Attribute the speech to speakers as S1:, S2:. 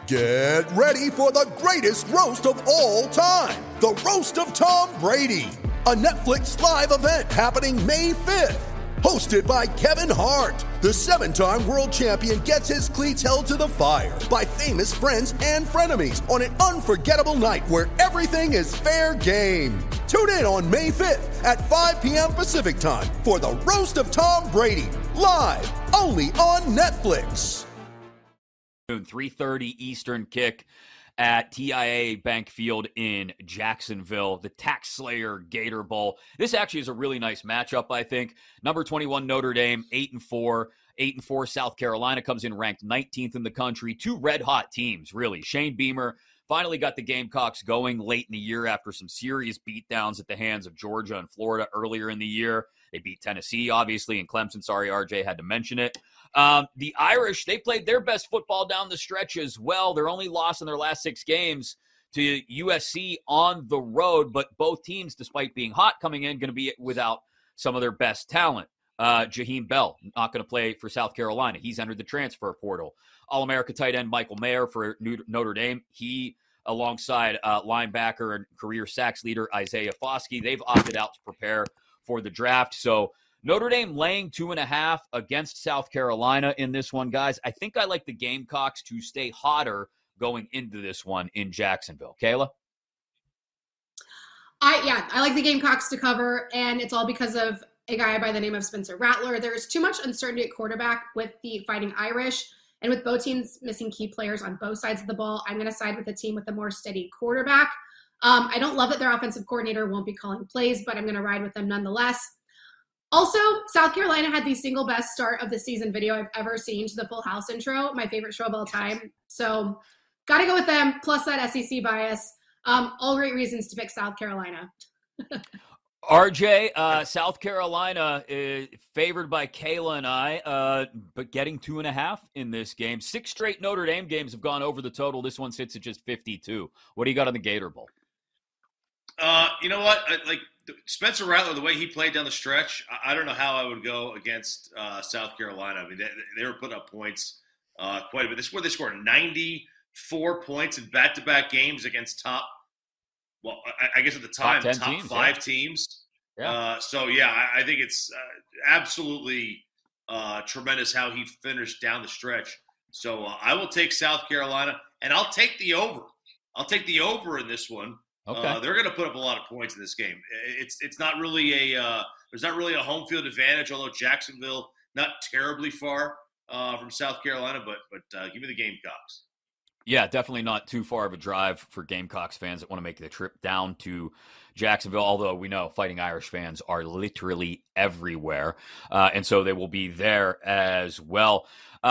S1: Get ready for the greatest roast of all time, the Roast of Tom Brady, a Netflix live event happening May 5th. Hosted by Kevin Hart, the 7-time world champion gets his cleats held to the fire by famous friends and frenemies on an unforgettable night where everything is fair game. Tune in on May 5th at 5 p.m. Pacific time for the Roast of Tom Brady, live only on Netflix.
S2: 3:30 Eastern kick at TIAA Bank Field in Jacksonville, the Tax Slayer Gator Bowl. This actually is a really nice matchup, I think. Number 21 Notre Dame, 8-4. 8-4 South Carolina comes in ranked 19th in the country. Two red-hot teams, really. Shane Beamer finally got the Gamecocks going late in the year after some serious beatdowns at the hands of Georgia and Florida earlier in the year. They beat Tennessee, obviously, and Clemson. Sorry, RJ had to mention it. The Irish, they played their best football down the stretch as well. They're only lost in their last 6 games to USC on the road, but both teams, despite being hot coming in, going to be without some of their best talent. Jaheim Bell, not going to play for South Carolina. He's entered the transfer portal. All-America tight end Michael Mayer for Notre Dame. He, alongside linebacker and career sacks leader Isaiah Foskey, they've opted out to prepare for the draft. So Notre Dame laying 2.5 against South Carolina in this one, guys. I think I like the Gamecocks to stay hotter going into this one in Jacksonville. Kayla?
S3: I like the Gamecocks to cover, and it's all because of a guy by the name of Spencer Rattler. There's too much uncertainty at quarterback with the Fighting Irish, and with both teams missing key players on both sides of the ball, I'm going to side with the team with the more steady quarterback. I don't love that their offensive coordinator won't be calling plays, but I'm going to ride with them nonetheless. Also, South Carolina had the single best start of the season video I've ever seen to the Full House intro, my favorite show of all time. So got to go with them, plus that SEC bias. All great reasons to pick South Carolina.
S2: RJ, South Carolina favored by Kayla and I, but getting 2.5 in this game. 6 straight Notre Dame games have gone over the total. This one sits at just 52. What do you got on the Gator Bowl?
S4: You know what? Like Spencer Rattler, the way he played down the stretch, I don't know how I would go against South Carolina. I mean, they were putting up points quite a bit. They scored 94 points in back-to-back games against I guess at the time, top 5 teams. Yeah. I think it's absolutely tremendous how he finished down the stretch. So I will take South Carolina, and I'll take the over. I'll take the over in this one. Okay. They're going to put up a lot of points in this game. It's not really there's not really a home field advantage, although Jacksonville not terribly far from South Carolina, but give me the Gamecocks.
S2: Yeah, definitely not too far of a drive for Gamecocks fans that want to make the trip down to Jacksonville, although we know Fighting Irish fans are literally everywhere, and so they will be there as well.